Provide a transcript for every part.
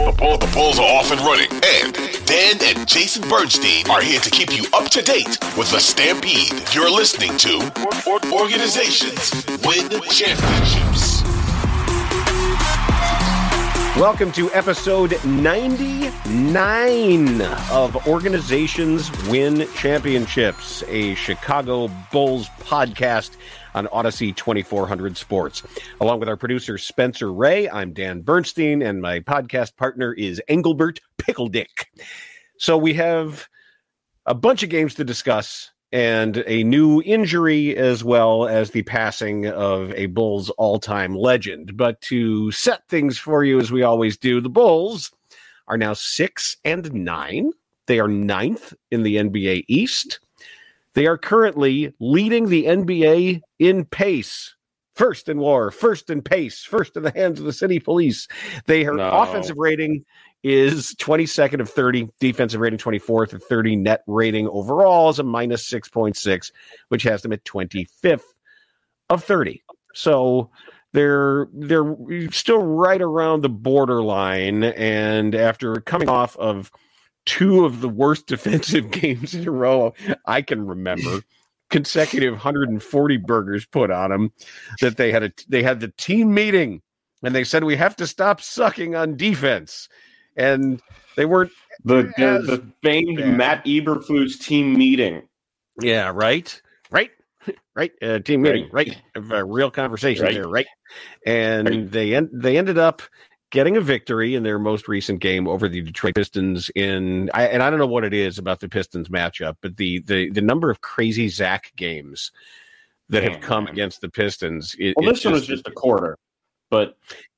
The Bulls are off and running, and Dan and Jason Bernstein are here to keep you up to date with the Stampede. You're listening to Organizations Win Championships. Welcome to episode 99 of Organizations Win Championships, a Chicago Bulls podcast on Odyssey 2400 Sports. Along with our producer, Spencer Ray, I'm Dan Bernstein, and my podcast partner is Engelbert Pickledick. So we have a bunch of games to discuss and a new injury as well as the passing of a Bulls all-time legend. But to set things for you as we always do, the Bulls are now 6-9. They are 9th in the NBA East. They are currently leading the NBA in pace. First in WAR, first in pace, first in the hands of the city police. Their offensive rating is 22nd of 30, defensive rating 24th of 30, net rating overall is a minus 6.6, which has them at 25th of 30. So they're still right around the borderline, and after coming off of two of the worst defensive games in a row I can remember, consecutive 140 burgers put on them, that they had the team meeting and they said we have to stop sucking on defense, and they weren't the famed Matt Eberflus team meeting. Yeah, right. Team meeting, right? A real conversation there, right? And they ended up getting a victory in their most recent game over the Detroit Pistons. And I don't know what it is about the Pistons matchup, but the number of crazy Zach games that have come against the Pistons. This one was just a quarter, but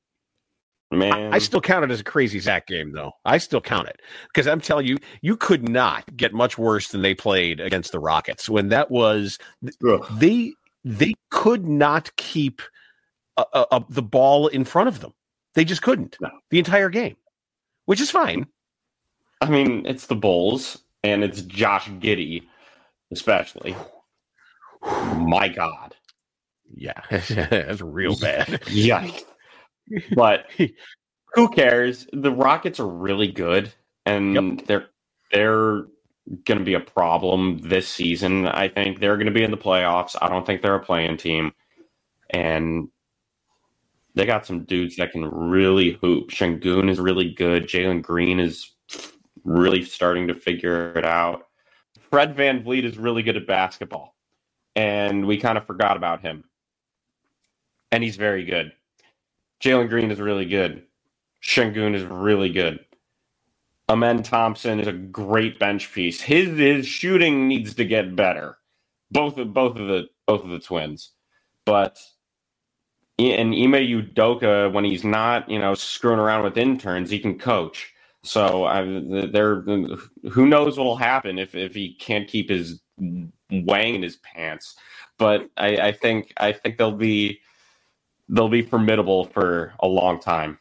man, I still count it as a crazy Zach game, though. I still count it because I'm telling you, you could not get much worse than they played against the Rockets when that was they could not keep the ball in front of them. They just couldn't the entire game, which is fine. I mean, it's the Bulls and it's Josh Giddey, especially. My God. Yeah, that's real bad. Yikes. But who cares? The Rockets are really good, and they're going to be a problem this season. I think they're going to be in the playoffs. I don't think they're a play-in team, and they got some dudes that can really hoop. Şengün is really good. Jalen Green is really starting to figure it out. Fred VanVleet is really good at basketball, and we kind of forgot about him, and he's very good. Jalen Green is really good. Şengün is really good. Amen Thompson is a great bench piece. His shooting needs to get better. Both of the twins. But and Ime Udoka, when he's not, screwing around with interns, he can coach. So who knows what'll happen if he can't keep his wang in his pants. But I think they'll be formidable for a long time.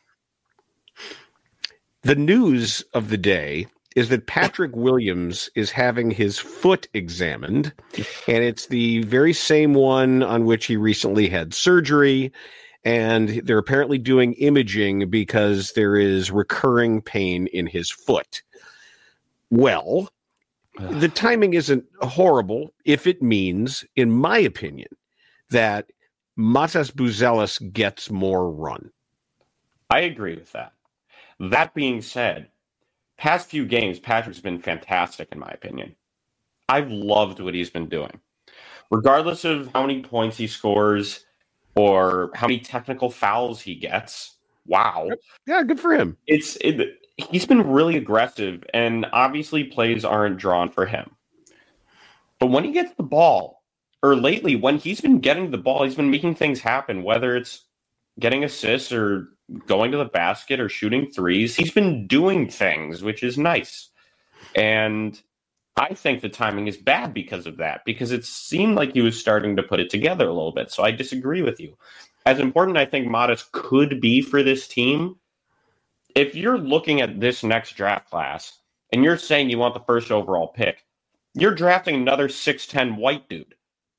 The news of the day is that Patrick Williams is having his foot examined, and it's the very same one on which he recently had surgery, and they're apparently doing imaging because there is recurring pain in his foot. Well, the timing isn't horrible if it means, in my opinion, that Matas Buzelis gets more run. I agree with that. That being said, past few games, Patrick's been fantastic, in my opinion. I've loved what he's been doing. Regardless of how many points he scores or how many technical fouls he gets, wow. Yeah, good for him. He's been really aggressive, and obviously plays aren't drawn for him. But when he gets the ball, or lately, when he's been getting the ball, he's been making things happen, whether it's getting assists or going to the basket or shooting threes. He's been doing things, which is nice. And I think the timing is bad because of that, because it seemed like he was starting to put it together a little bit. So I disagree with you. As important I think Matas could be for this team, if you're looking at this next draft class and you're saying you want the first overall pick, you're drafting another 6'10" white dude,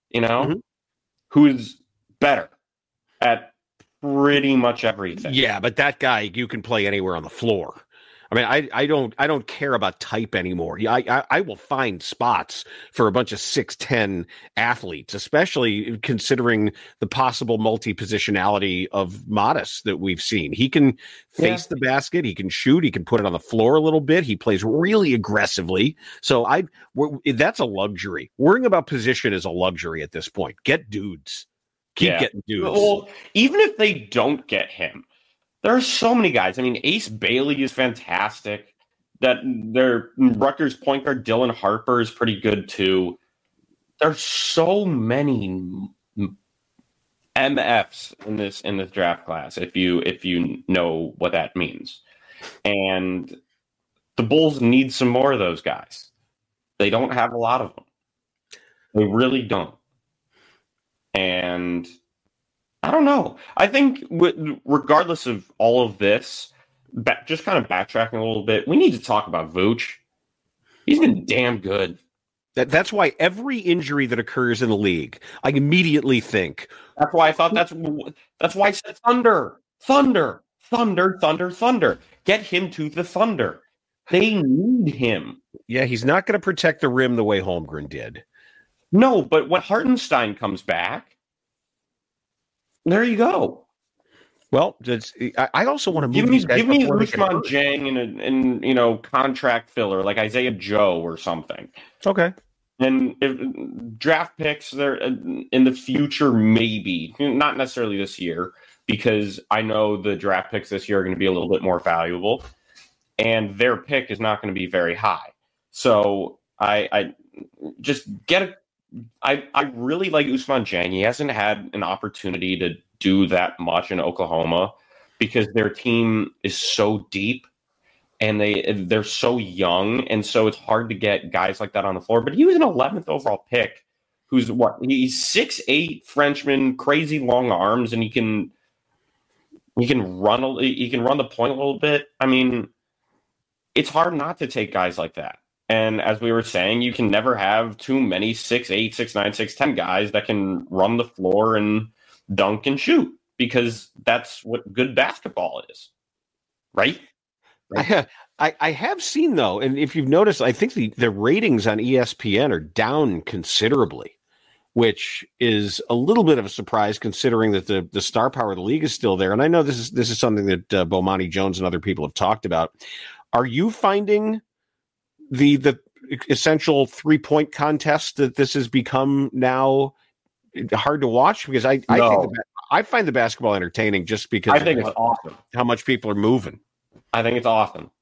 who's better at pretty much everything. Yeah, but that guy, you can play anywhere on the floor. I mean, I don't care about type anymore. I will find spots for a bunch of 6'10" athletes, especially considering the possible multi-positionality of Modest that we've seen. He can face the basket, he can shoot, he can put it on the floor a little bit. He plays really aggressively. So that's a luxury. Worrying about position is a luxury at this point. Get dudes. Keep getting dudes. Well, even if they don't get him, there are so many guys. I mean, Ace Bailey is fantastic. That their Rutgers point guard Dylan Harper is pretty good too. There's so many MFs in this draft class. If you know what that means, and the Bulls need some more of those guys. They don't have a lot of them. They really don't. And I don't know. I think regardless of all of this, just kind of backtracking a little bit, we need to talk about Vooch. He's been damn good. That's why every injury that occurs in the league, I immediately think. That's why I thought that's why I said Thunder. Get him to the Thunder. They need him. Yeah, he's not going to protect the rim the way Holmgren did. No, but when Hartenstein comes back, there you go. Well, I also want to give me Ousmane Dieng and contract filler like Isaiah Joe or something. Okay. And if draft picks there in the future, maybe not necessarily this year, because I know the draft picks this year are going to be a little bit more valuable, and their pick is not going to be very high. So I just get I really like Ousmane Dieng. He hasn't had an opportunity to do that much in Oklahoma because their team is so deep and they're so young, and so it's hard to get guys like that on the floor. But he was an 11th overall pick. He's 6'8" Frenchman, crazy long arms, and he can run the point a little bit. I mean, it's hard not to take guys like that. And as we were saying, you can never have too many 6'8", 6'9", 6'10" guys that can run the floor and dunk and shoot, because that's what good basketball is, right? I have seen, though, and if you've noticed, I think the ratings on ESPN are down considerably, which is a little bit of a surprise considering that the star power of the league is still there. And I know this is something that Bomani Jones and other people have talked about. Are you finding the essential 3-point contest that this has become now hard to watch? Because I find the basketball entertaining just because I think it's awesome how much people are moving. I think it's awesome.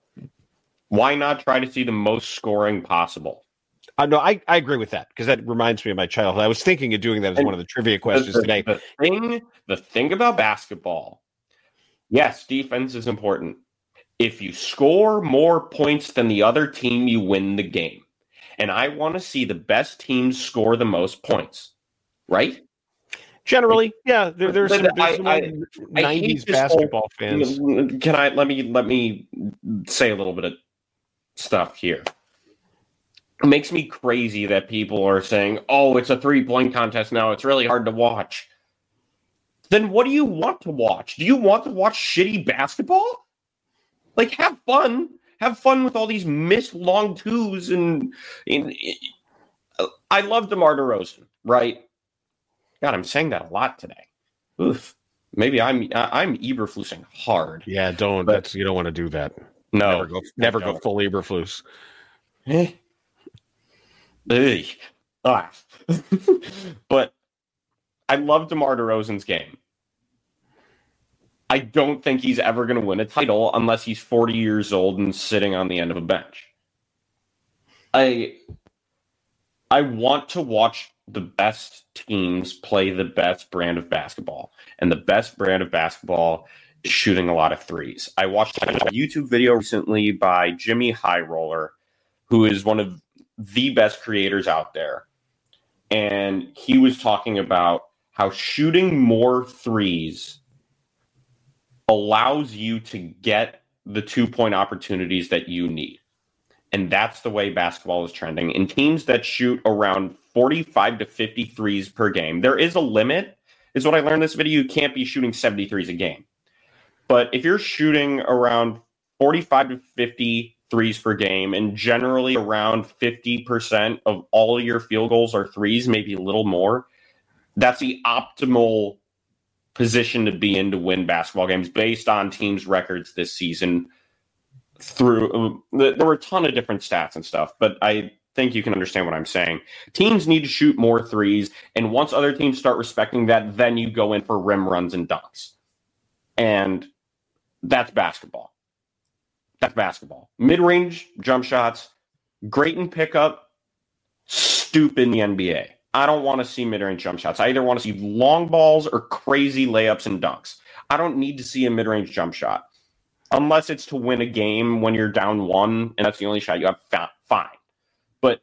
Why not try to see the most scoring possible? No, I agree with that, because that reminds me of my childhood. I was thinking of doing that as one of the trivia questions today. The thing about basketball, yes, defense is important. If you score more points than the other team, you win the game. And I want to see the best teams score the most points, right? Generally, yeah. There's some 90s basketball fans. Can I let me say a little bit of stuff here? It makes me crazy that people are saying, "Oh, it's a 3-point contest now. It's really hard to watch." Then what do you want to watch? Do you want to watch shitty basketball? Like, have fun. Have fun with all these missed long twos. And I love DeMar DeRozan, right? God, I'm saying that a lot today. Oof. Maybe I'm Eberflusing hard. Yeah, don't. You don't want to do that. No, never go full Eberflus. But I love DeMar DeRozan's game. I don't think he's ever going to win a title unless he's 40 years old and sitting on the end of a bench. I want to watch the best teams play the best brand of basketball. And the best brand of basketball is shooting a lot of threes. I watched a YouTube video recently by Jimmy High Roller, who is one of the best creators out there. And he was talking about how shooting more threes allows you to get the 2-point opportunities that you need. And that's the way basketball is trending. In teams that shoot around 45 to 50 threes per game, there is a limit, is what I learned in this video. You can't be shooting 73s a game. But if you're shooting around 45 to 50 threes per game, and generally around 50% of all of your field goals are threes, maybe a little more. That's the optimal position to be in to win basketball games based on teams' records this season. There were a ton of different stats and stuff, but I think you can understand what I'm saying. Teams need to shoot more threes, and once other teams start respecting that, then you go in for rim runs and dunks. And that's basketball. That's basketball. Mid-range jump shots, great in pickup, stupid in the NBA. I don't want to see mid-range jump shots. I either want to see long balls or crazy layups and dunks. I don't need to see a mid-range jump shot. Unless it's to win a game when you're down one and that's the only shot you have, fine. But,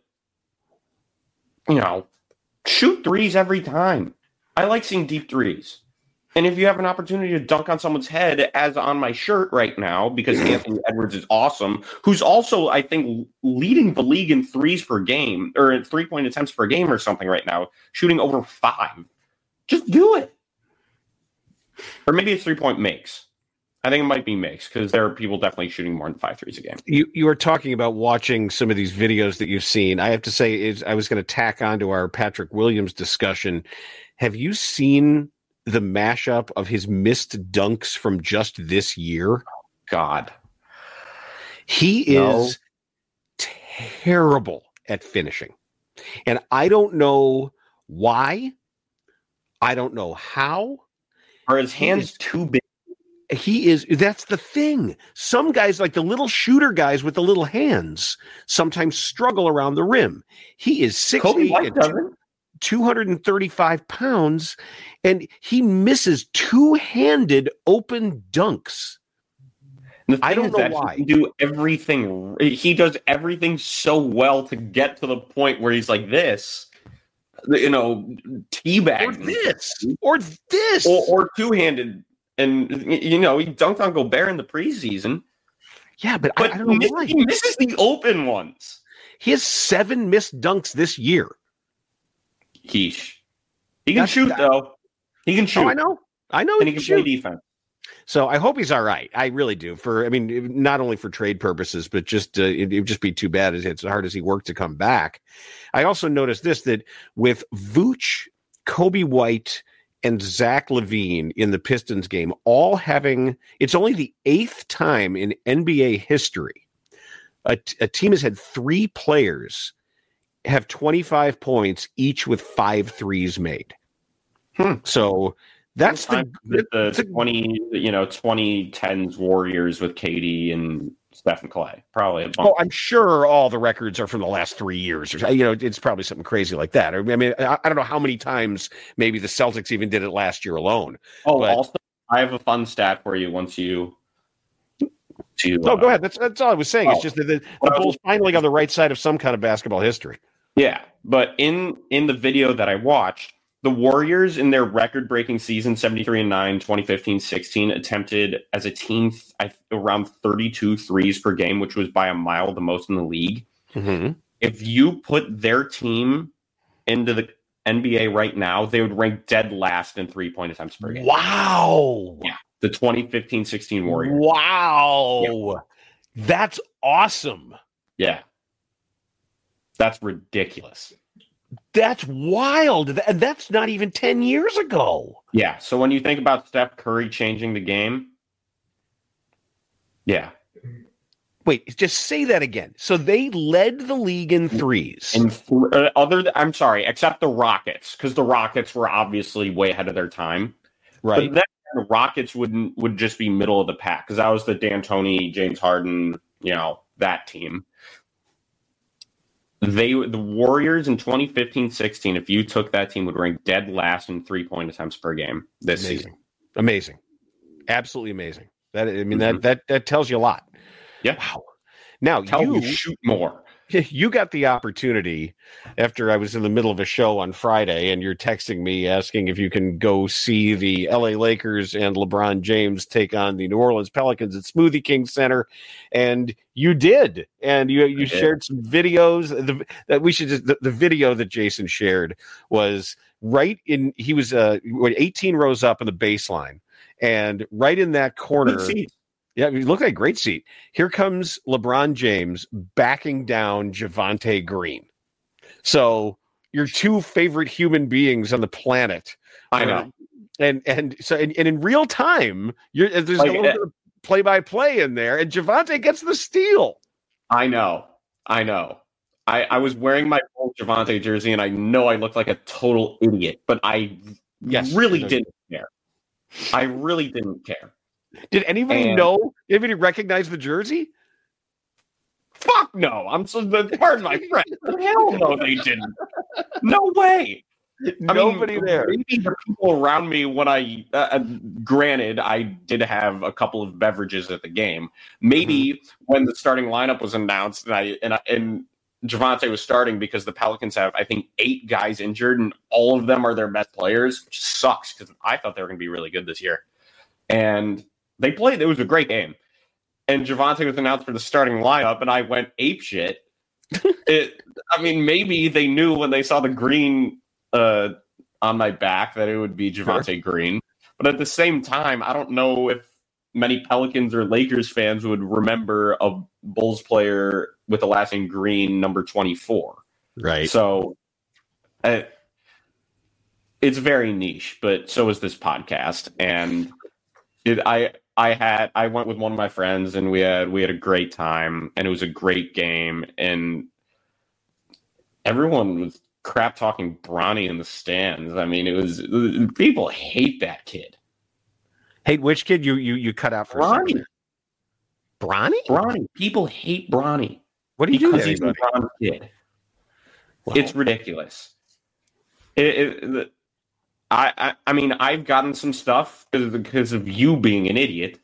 shoot threes every time. I like seeing deep threes. And if you have an opportunity to dunk on someone's head, as on my shirt right now, because Anthony Edwards is awesome, who's also, I think, leading the league in threes per game, or in 3-point attempts per game or something right now, shooting over 5. Just do it. Or maybe it's 3-point makes. I think it might be makes, because there are people definitely shooting more than 5 threes a game. You were talking about watching some of these videos that you've seen. I have to say, I was going to tack on to our Patrick Williams discussion. Have you seen the mashup of his missed dunks from just this year? God. He is terrible at finishing. And I don't know why. I don't know how. Are his hands too big? That's the thing. Some guys, like the little shooter guys with the little hands, sometimes struggle around the rim. He is 6'8", 235 pounds, and he misses two-handed open dunks. I don't know why. He does everything so well to get to the point where he's like this, teabag. Or this. Or two-handed. And, he dunked on Gobert in the preseason. Yeah, but I don't know why. He misses the open ones. He has 7 missed dunks this year. He can shoot, though. He can shoot. Oh, I know. And he can play defense. So I hope he's all right. I really do. Not only for trade purposes, but just it would just be too bad as hard as he worked to come back. I also noticed that with Vooch, Kobe White, and Zach LaVine in the Pistons game, all having, it's only the 8th time in NBA history a team has had 3 players have 25 points, each with 5 threes made. So that's the 2010s Warriors with KD and Steph and Clay. Probably. I'm sure all the records are from the last 3 years. It's probably something crazy like that. I don't know how many times maybe the Celtics even did it last year alone. Also, I have a fun stat for you once you. Go ahead. That's all I was saying. It's just that the Bulls finally on the right side of some kind of basketball history. Yeah, but in the video that I watched, the Warriors in their record-breaking season, 73-9, 2015-16, attempted as a team around 32 threes per game, which was by a mile the most in the league. Mm-hmm. If you put their team into the NBA right now, they would rank dead last in 3-point attempts per game. Wow. Yeah, the 2015-16 Warriors. Wow. Yeah. That's awesome. Yeah. That's ridiculous. That's wild. And that's not even 10 years ago. Yeah. So when you think about Steph Curry changing the game. Yeah. Wait, just say that again. So they led the league in threes. Except the Rockets, because the Rockets were obviously way ahead of their time. Right. But then the Rockets would just be middle of the pack, because that was the D'Antoni, James Harden, that team. The Warriors in 2015-16, if you took that team, would rank dead last in 3-point attempts per game this season. Amazing. Absolutely amazing. That tells you a lot. Yeah. Wow. Now you shoot more. You got the opportunity after I was in the middle of a show on Friday, and you're texting me asking if you can go see the LA Lakers and LeBron James take on the New Orleans Pelicans at Smoothie King Center, and you did. And you shared some videos. The video that Jason shared was right in. He was 18 rows up in the baseline, and right in that corner. Yeah, you look like a great seat. Here comes LeBron James backing down Javonte Green. So your two favorite human beings on the planet. I know. And in real time, there's a little bit of play-by-play in there, and Javonte gets the steal. I know. I was wearing my full Javonte jersey, and I know I looked like a total idiot, but I really didn't care. I really didn't care. Did anybody know? Did anybody recognize the jersey? Fuck no. Pardon my friend. Hell no, they didn't. No way. Nobody there. Maybe the people around me when granted, I did have a couple of beverages at the game. Maybe when the starting lineup was announced and Javonte was starting, because the Pelicans have, I think, 8 guys injured and all of them are their best players, which sucks because I thought they were going to be really good this year. And they played. It was a great game. And Javonte was announced for the starting lineup, and I went apeshit. Maybe they knew when they saw the green on my back that it would be Javonte Green. But at the same time, I don't know if many Pelicans or Lakers fans would remember a Bulls player with the last name Green, number 24. Right. So it's very niche, but so is this podcast. And I went with one of my friends, and we had a great time, and it was a great game, and everyone was crap talking Bronny in the stands. I mean, people hate that kid. Hate which kid? You cut out for Bronny. Bronny? People hate Bronny. What do you do? Because he's a LeBron kid. Well, it's ridiculous. I've gotten some stuff because of you being an idiot.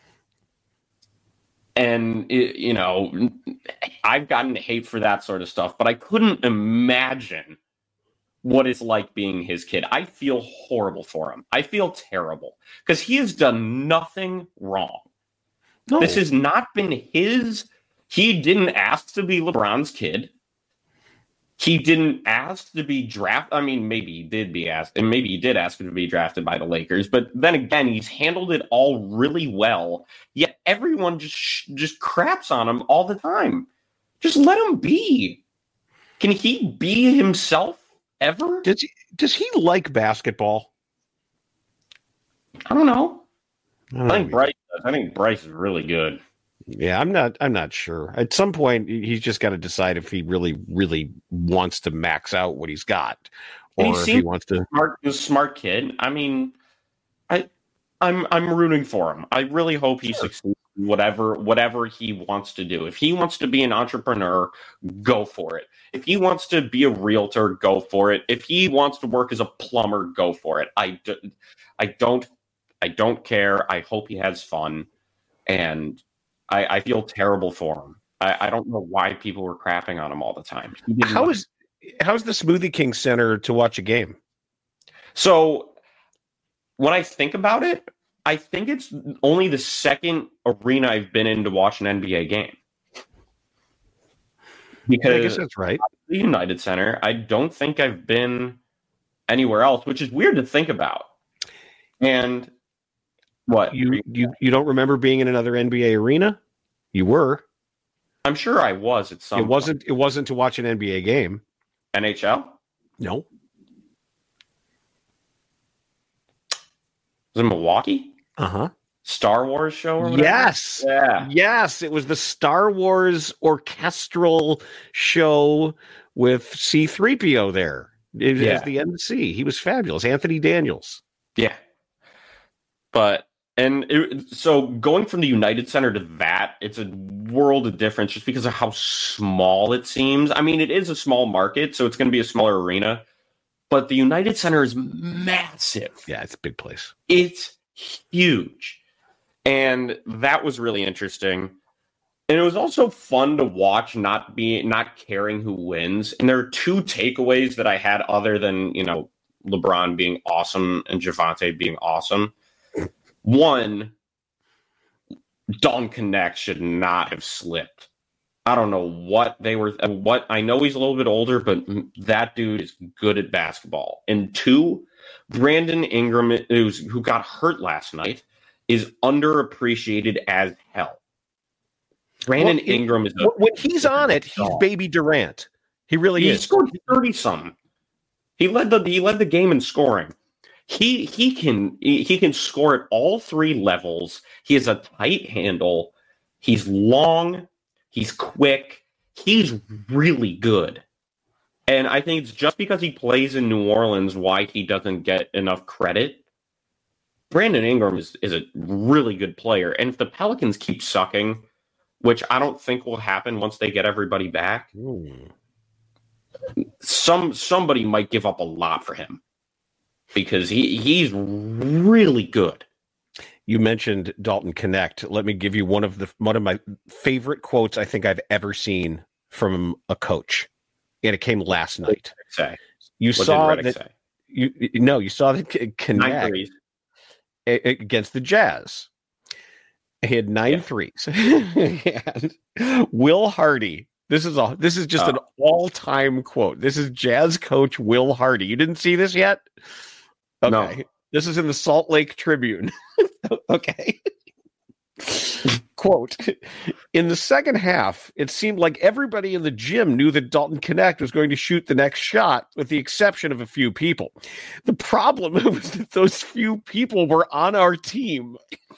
And, I've gotten hate for that sort of stuff, but I couldn't imagine what it's like being his kid. I feel horrible for him. I feel terrible because he has done nothing wrong. No. This has not been his. He didn't ask to be LeBron's kid. He didn't ask to be drafted. I mean, maybe he did be asked, and maybe he did ask to be drafted by the Lakers. But then again, he's handled it all really well. Yet everyone just craps on him all the time. Just let him be. Can he be himself ever? Does he like basketball? I don't know. I think Bryce does. I think Bryce is really good. Yeah, I'm not sure. At some point, he's just got to decide if he really, really wants to max out what he's got, or if he wants to. Smart kid. I mean, I'm rooting for him. I really hope he succeeds. Whatever he wants to do. If he wants to be an entrepreneur, go for it. If he wants to be a realtor, go for it. If he wants to work as a plumber, go for it. I don't care. I hope he has fun, and I feel terrible for him. I don't know why people were crapping on him all the time. How's the Smoothie King Center to watch a game? So when I think about it, I think it's only the second arena I've been in to watch an NBA game. Because I guess that's right. The United Center, I don't think I've been anywhere else, which is weird to think about. And what? You don't remember being in another NBA arena? You were. I'm sure I was at some point. It wasn't to watch an NBA game. NHL? No. Was it Milwaukee? Uh-huh. Star Wars show or whatever? Yes. Yeah. Yes, it was the Star Wars orchestral show with C-3PO there. As the MC. He was fabulous. Anthony Daniels. Yeah. So going from the United Center to that, it's a world of difference just because of how small it seems. I mean, it is a small market, so it's going to be a smaller arena. But the United Center is massive. Yeah, it's a big place. It's huge. And that was really interesting. And it was also fun to watch, not caring who wins. And there are 2 takeaways that I had other than, LeBron being awesome and Javonte being awesome. One, Dalton Knecht should not have slipped. I don't know what I know he's a little bit older, but that dude is good at basketball. And 2, Brandon Ingram, who got hurt last night, is underappreciated as hell. Brandon Ingram is when he's on it, he's baby Durant. He really is. He scored 30-something. He led the game in scoring. He can score at all three levels. He has a tight handle. He's long. He's quick. He's really good. And I think it's just because he plays in New Orleans why he doesn't get enough credit. Brandon Ingram is a really good player. And if the Pelicans keep sucking, which I don't think will happen once they get everybody back, somebody might give up a lot for him because he's really good. You mentioned Dalton Connect. Let me give you one of my favorite quotes I think I've ever seen from a coach, and it came last night. You saw that Connect against the Jazz. He had 9 threes. And Will Hardy. This is just an all-time quote. This is Jazz coach Will Hardy. You didn't see this yet? Okay. No. This is in the Salt Lake Tribune. Okay. Quote, in the second half, it seemed like everybody in the gym knew that Dalton Connect was going to shoot the next shot, with the exception of a few people. The problem was that those few people were on our team.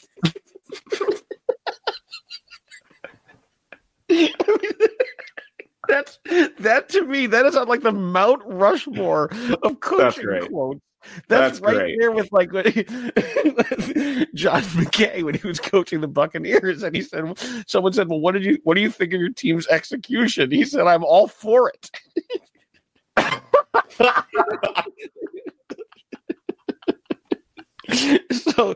That to me, that is on like the Mount Rushmore of coaching quotes. That's right great. There with like John McKay when he was coaching the Buccaneers, and he said, someone said, "Well, what do you think of your team's execution?" He said, "I'm all for it." So,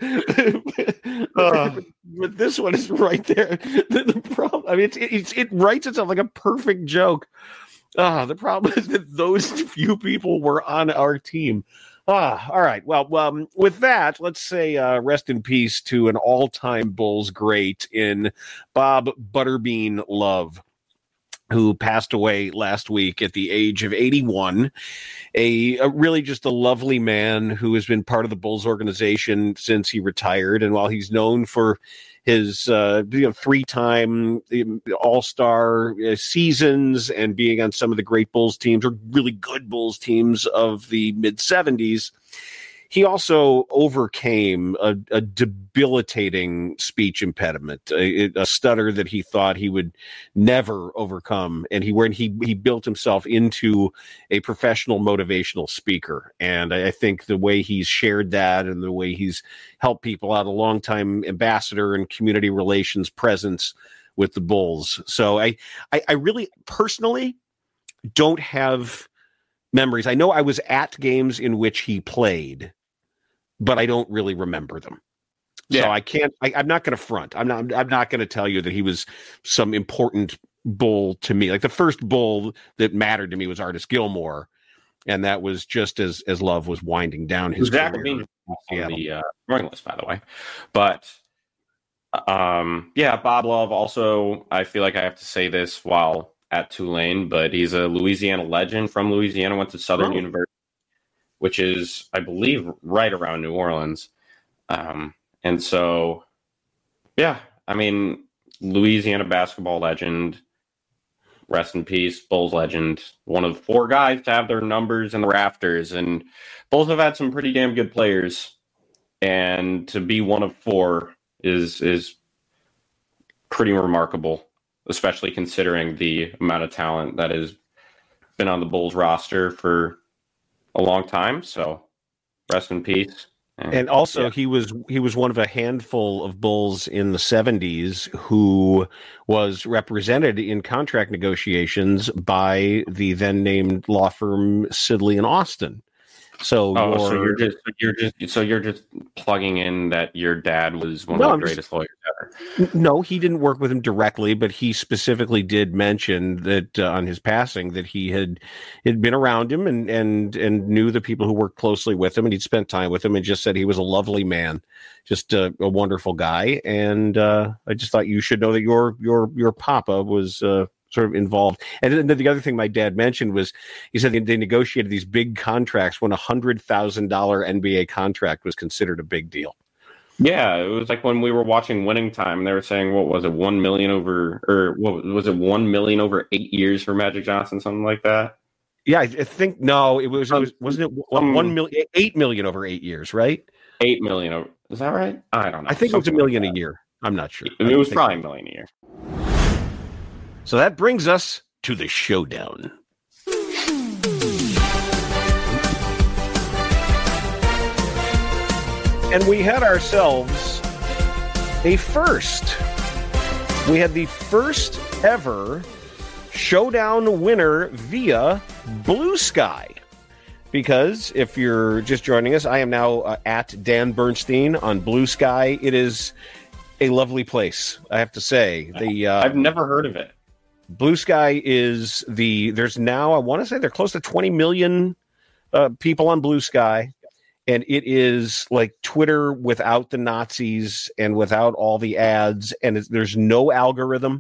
but this one is right there. The problem, I mean, it writes itself like a perfect joke. The problem is that those few people were on our team. All right. Well, with that, let's say rest in peace to an all-time Bulls great in Bob Butterbean Love, who passed away last week at the age of 81. A really just a lovely man who has been part of the Bulls organization since he retired. And while he's known for his 3-time All-Star seasons and being on some of the great Bulls teams, or really good Bulls teams of the mid-'70s, he also overcame a debilitating speech impediment, a stutter that he thought he would never overcome. And he built himself into a professional motivational speaker. And I think the way he's shared that and the way he's helped people out, a longtime ambassador and community relations presence with the Bulls. So I really personally don't have memories. I know I was at games in which he played, but I don't really remember them. Yeah. So I'm not going to front. I'm not going to tell you that he was some important Bull to me. Like the first Bull that mattered to me was Artis Gilmore. And that was just as Love was winding down his career. On the running list, by the way. But Bob Love also, I feel like I have to say this while at Tulane, but he's a Louisiana legend from Louisiana, went to Southern University, which is, I believe, right around New Orleans. And so, I mean, Louisiana basketball legend, rest in peace, Bulls legend, one of 4 guys to have their numbers in the rafters. And Bulls have had some pretty damn good players. And to be one of 4 is pretty remarkable, especially considering the amount of talent that has been on the Bulls roster for a long time. So rest in peace. And also he was one of a handful of Bulls in the 70s who was represented in contract negotiations by the then named law firm Sidley and Austin. So you're just plugging in that your dad was one of the greatest lawyers ever. No, he didn't work with him directly, but he specifically did mention that on his passing that he had been around him and knew the people who worked closely with him, and he'd spent time with him, and just said he was a lovely man, just a wonderful guy. And I just thought you should know that your papa was sort of involved. And then the other thing my dad mentioned was he said they negotiated these big contracts when $100,000 NBA contract was considered a big deal. Yeah, it was like when we were watching Winning Time, they were saying, what was it, 1 million over, or what was it, 1 million over 8 years for Magic Johnson, something like that? Yeah, I think no, it wasn't it 1 million, 8 million over 8 years, right? 8 million over, is that right? I don't know. I think it was a million a year. I'm not sure. It was probably a million a year. So that brings us to the showdown. And we had ourselves a first. We had the first ever showdown winner via Blue Sky. Because if you're just joining us, I am now at Dan Bernstein on Blue Sky. It is a lovely place, I have to say. I've never heard of it. Blue Sky is there's now, I want to say they're close to 20 million people on Blue Sky. And it is like Twitter without the Nazis and without all the ads. And there's no algorithm.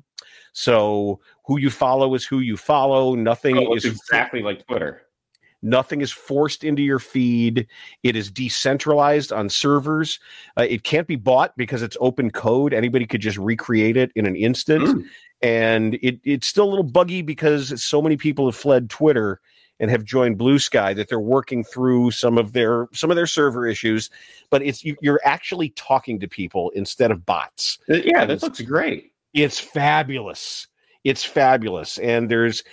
So who you follow is who you follow. Nothing is exactly like Twitter. Nothing is forced into your feed. It is decentralized on servers. It can't be bought because it's open code. Anybody could just recreate it in an instant. And it's still a little buggy because so many people have fled Twitter and have joined Blue Sky that they're working through some of their server issues. But you're actually talking to people instead of bots. Yeah, this looks great. It's fabulous. It's fabulous. And there is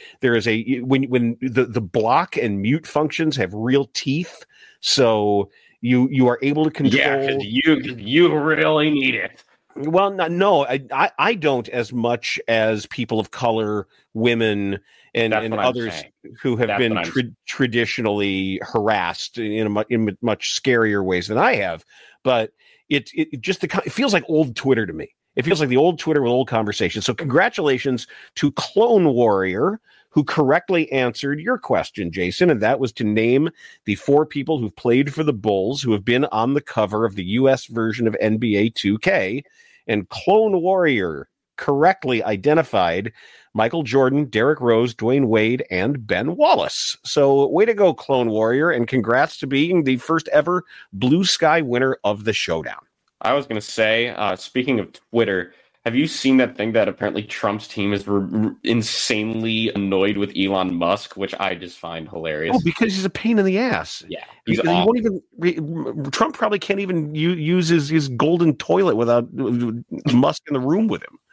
when the block and mute functions have real teeth, so you are able to control. Yeah, you really need it. Well, no, I don't as much as people of color, women, and others who have been traditionally harassed in much scarier ways than I have. But it feels like old Twitter to me. It feels like the old Twitter with old conversations. So congratulations to Clone Warrior, who correctly answered your question, Jason, and that was to name the 4 people who've played for the Bulls who have been on the cover of the U.S. version of NBA 2K. And Clone Warrior correctly identified Michael Jordan, Derrick Rose, Dwayne Wade, and Ben Wallace. So way to go, Clone Warrior, and congrats to being the first ever Blue Sky winner of the showdown. I was going to say, speaking of Twitter, have you seen that thing that apparently Trump's team is insanely annoyed with Elon Musk, which I just find hilarious? Oh, because he's a pain in the ass. Yeah. He won't even. Trump probably can't even use his golden toilet without Musk in the room with him.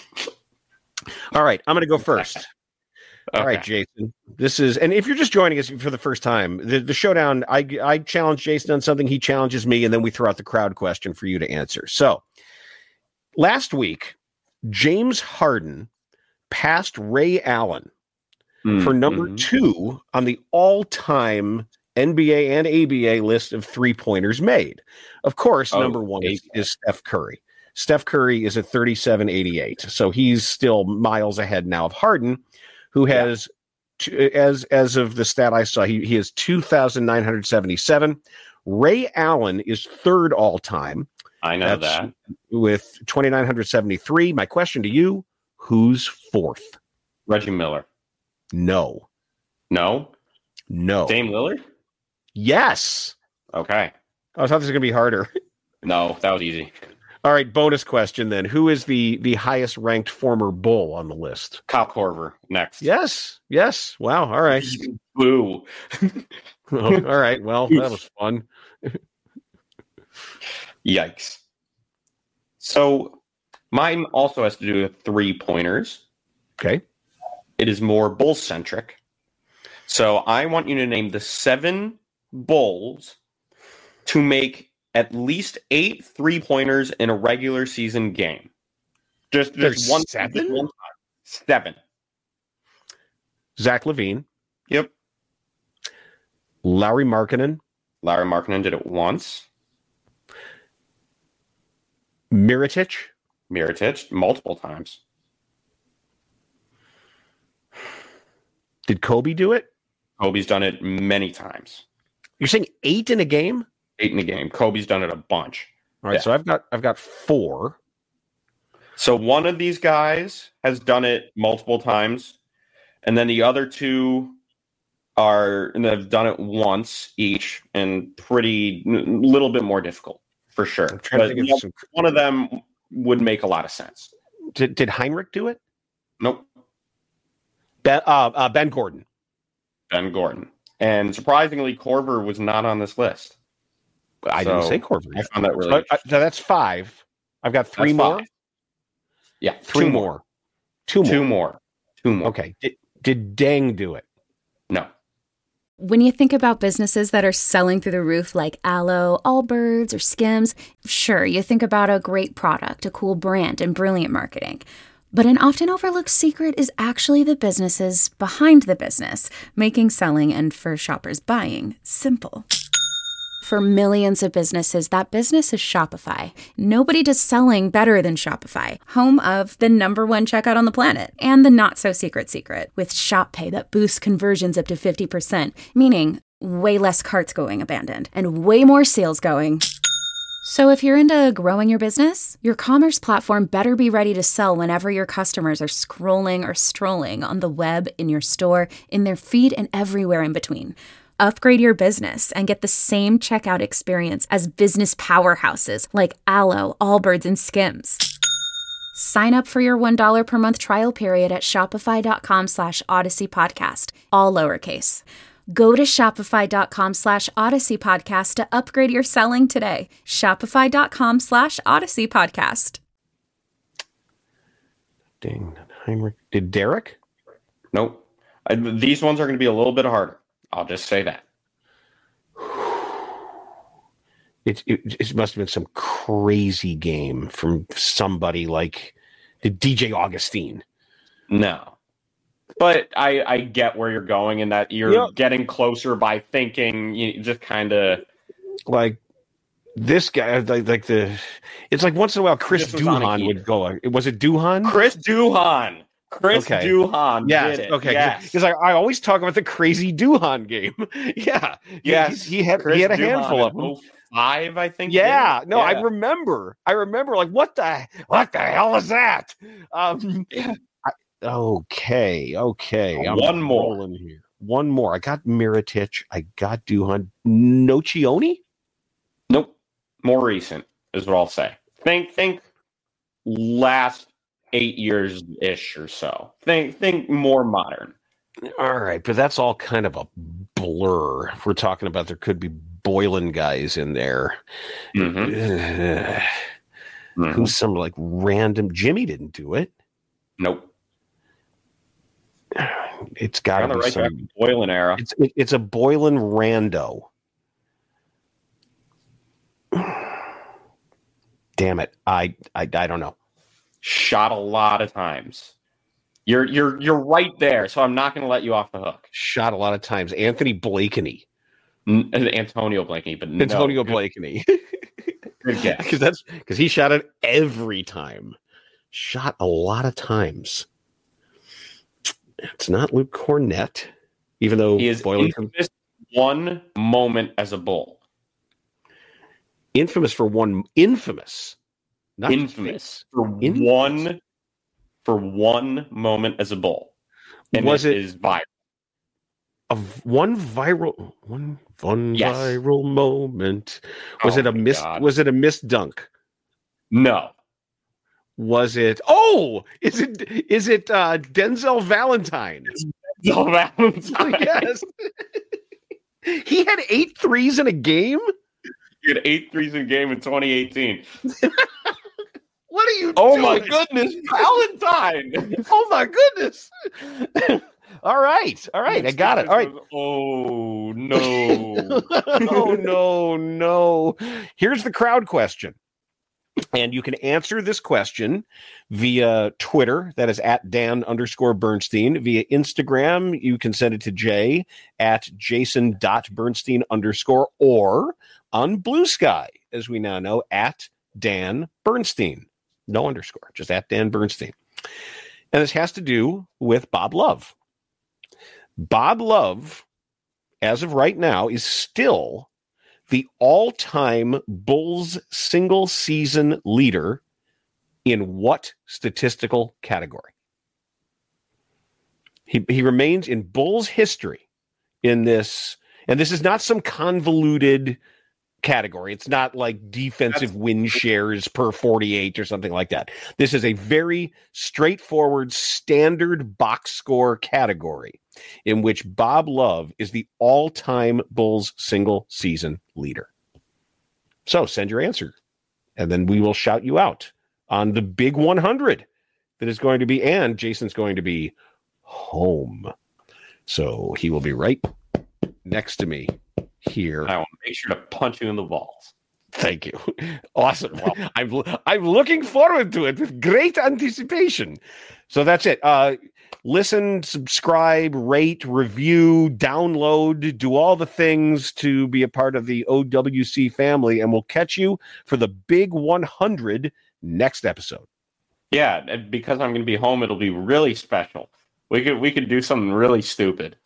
All right, I'm going to go first. Okay. All right, Jason. This is, and if you're just joining us for the first time, the showdown, I challenge Jason on something, he challenges me, and then we throw out the crowd question for you to answer. So, last week, James Harden passed Ray Allen for number 2 on the all-time NBA and ABA list of three-pointers made. Of course, number 1 is Steph Curry. Steph Curry is at 37.88, so he's still miles ahead now of Harden, who has, as of the stat I saw, he has 2,977. Ray Allen is 3rd all-time. I know that. With 2,973. My question to you, who's 4th? Reggie Miller. No. No? No. Dame Lillard? Yes. Okay. I thought this was going to be harder. No, that was easy. All right, bonus question then. Who is the highest ranked former Bull on the list? Kyle Korver, next. Yes. Wow, all right. Boo. All right, well, that was fun. Yikes. So mine also has to do with 3-pointers. Okay. It is more Bull-centric. So I want you to name the 7 Bulls to make at least 8 3-pointers in a regular season game. Just one. 7? 7. Zach LaVine. Yep. Lauri Markkanen. Lauri Markkanen did it once. Mirotic multiple times. Did Kobe do it? Kobe's done it many times. You're saying 8 in a game? 8 in a game. Kobe's done it a bunch. All right, so I've got 4. So one of these guys has done it multiple times, and then the other 2 have done it once each, and little bit more difficult. for sure. I'm trying to think of one of them would make a lot of sense. Did Heinrich do it? Nope. Ben Gordon. Ben Gordon. And surprisingly, Korver was not on this list. I didn't say Korver. I found that really so that's 5. I've got 3 more. 5. Yeah, 3 more. 2 more. 2 more. 2 more. Okay. Did Dang do it? No. When you think about businesses that are selling through the roof like Aloe, Allbirds, or Skims, sure, you think about a great product, a cool brand, and brilliant marketing. But an often overlooked secret is actually the businesses behind the business, making selling and for shoppers buying simple. For millions of businesses, that business is Shopify. Nobody does selling better than Shopify, home of the #1 checkout on the planet, and the not-so-secret secret, with Shop Pay that boosts conversions up to 50%, meaning way less carts going abandoned, and way more sales going. So if you're into growing your business, your commerce platform better be ready to sell whenever your customers are scrolling or strolling on the web, in your store, in their feed, and everywhere in between. Upgrade your business and get the same checkout experience as business powerhouses like Aloe, Allbirds, and Skims. Sign up for your $1 per month trial period at shopify.com/Odyssey Podcast, all lowercase. Go to shopify.com/Odyssey Podcast to upgrade your selling today. Shopify.com/Odyssey Podcast. Dang, Heinrich. Did Derek? Nope. These ones are going to be a little bit harder. I'll just say that. It must have been some crazy game from somebody like DJ Augustine. No. But I get where you're going in that you're getting closer by thinking, you just kind of... Like, this guy, it's like once in a while Chris Duhon would go. Was it Duhon? Chris Duhon. Duhon. Yes. Did it. Okay. Yes. Because I always talk about the crazy Duhon game. Yeah. Yes. He had a handful of them. 5, I think. Yeah. No, yeah. I remember. Like, what the hell is that? Okay. One more in here. One more. I got Miritich. I got Duhon. Nocioni? Nope. More recent is what I'll say. Think last 8 years-ish or so. Think more modern. All right, but that's all kind of a blur. If we're talking about there could be Boylan guys in there. Who's some like random... Jimmy didn't do it. Nope. It's got to be some Boylan era. It's a Boylan rando. Damn it. I don't know. Shot a lot of times. You're right there, so I'm not going to let you off the hook. Shot a lot of times. Anthony Blakeney. Antonio Blakeney, but no. Antonio Blakeney. Good guess. Because he shot it every time. Shot a lot of times. It's not Luke Cornett, even though he is infamous one moment as a Bull. Infamous for one. Infamous. Not infamous for one moment as a Bull. And was it is viral? One viral moment. Was it a miss? God. Was it a missed dunk? No. Was it? Oh, is it Denzel Valentine? Denzel Valentine. Yes. He had 8 threes in a game. He had 8 threes in a game in 2018. What are you doing? Oh my goodness, Valentine! Oh my goodness! All right, I got it. All right. Oh no! Oh no! Here's the crowd question. And you can answer this question via Twitter, that is at Dan_Bernstein. Via Instagram, you can send it to Jay at Jason.Bernstein_, or on Blue Sky, as we now know, at Dan Bernstein. No underscore, just at Dan Bernstein. And this has to do with Bob Love. Bob Love, as of right now, is still the all-time Bulls single-season leader in what statistical category? He remains in Bulls history in this, and this is not some convoluted category. It's not like defensive win shares per 48 or something like that. This is a very straightforward standard box score category in which Bob Love is the all-time Bulls single season leader. So send your answer, and then we will shout you out on the big 100 that is going to be, and Jason's going to be home. So he will be right next to me here. I will make sure to punch you in the balls. Thank you. Awesome. Well, I'm looking forward to it with great anticipation. So that's it. Listen, subscribe, rate, review, download, do all the things to be a part of the OWC family, and we'll catch you for the big 100 next episode. Yeah, because I'm going to be home, it'll be really special. We could do something really stupid.